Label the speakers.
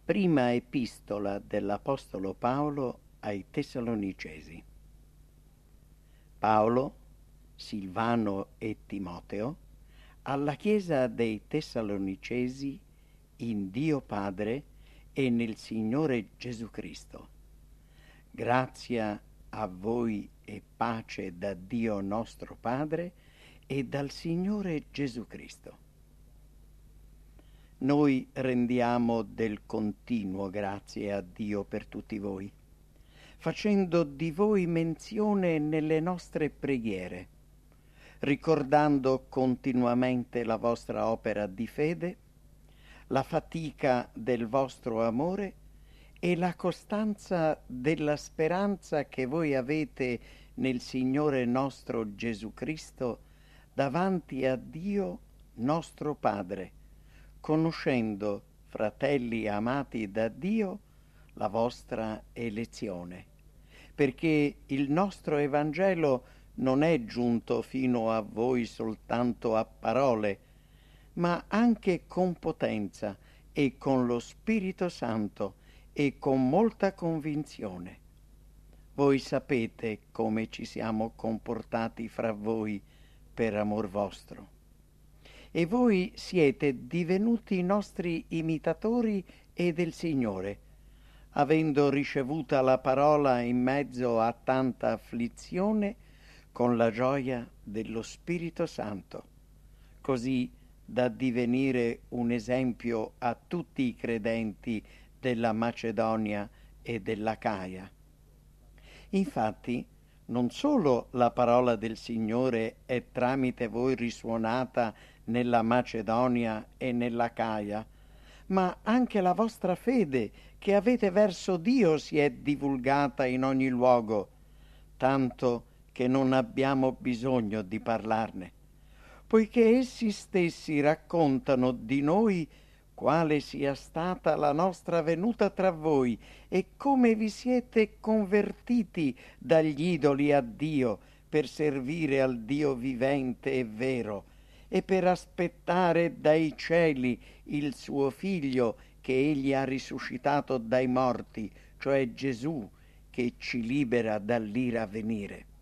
Speaker 1: Prima epistola dell'Apostolo Paolo ai Tessalonicesi. Paolo, Silvano e Timoteo, alla Chiesa dei Tessalonicesi, in Dio Padre e nel Signore Gesù Cristo. Grazia a voi e pace da Dio nostro Padre e dal Signore Gesù Cristo. Noi rendiamo del continuo grazie a Dio per tutti voi, facendo di voi menzione nelle nostre preghiere, ricordando continuamente la vostra opera di fede, la fatica del vostro amore e la costanza della speranza che voi avete nel Signore nostro Gesù Cristo davanti a Dio nostro Padre, conoscendo, fratelli amati da Dio, la vostra elezione, perché il nostro Evangelo non è giunto fino a voi soltanto a parole, ma anche con potenza e con lo Spirito Santo e con molta convinzione. Voi sapete come ci siamo comportati fra voi per amor vostro. E voi siete divenuti nostri imitatori e del Signore, avendo ricevuta la parola in mezzo a tanta afflizione con la gioia dello Spirito Santo, così da divenire un esempio a tutti i credenti della Macedonia e dell'Acaia. Infatti, non solo la parola del Signore è tramite voi risuonata nella Macedonia e nell'Acaia, ma anche la vostra fede che avete verso Dio si è divulgata in ogni luogo, tanto che non abbiamo bisogno di parlarne, poiché essi stessi raccontano di noi quale sia stata la nostra venuta tra voi e come vi siete convertiti dagli idoli a Dio per servire al Dio vivente e vero e per aspettare dai cieli il suo Figlio che egli ha risuscitato dai morti, cioè Gesù, che ci libera dall'ira a venire.